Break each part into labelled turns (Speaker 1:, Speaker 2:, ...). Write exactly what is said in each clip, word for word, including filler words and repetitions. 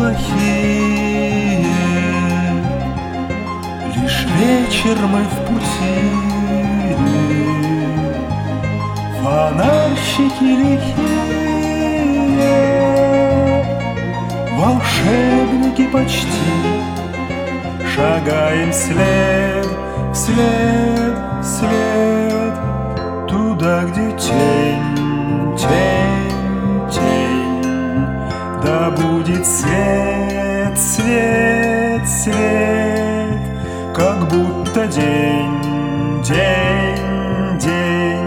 Speaker 1: плохие, лишь вечер мы в пути. Фонарщики лихие, волшебники почти, шагаем вслед, вслед, вслед, туда, где тень, тень, тень. Да будет свет, свет, свет, как будто день, день, день.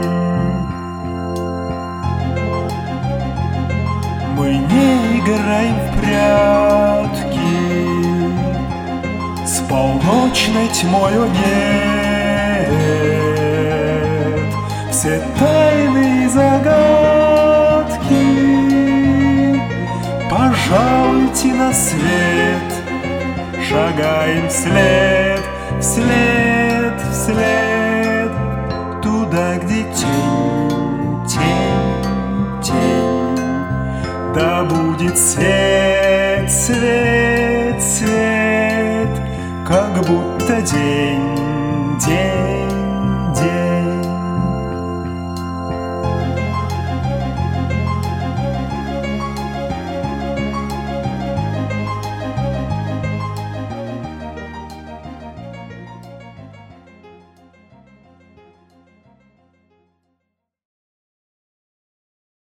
Speaker 1: Мы не играем в прятки, с полночной тьмою нет. Все тайны и загадки пожалуйте на свет. Шагаем вслед, вслед, вслед, туда, где тень, тень, тень. Да будет свет, свет, свет, как будто день, день.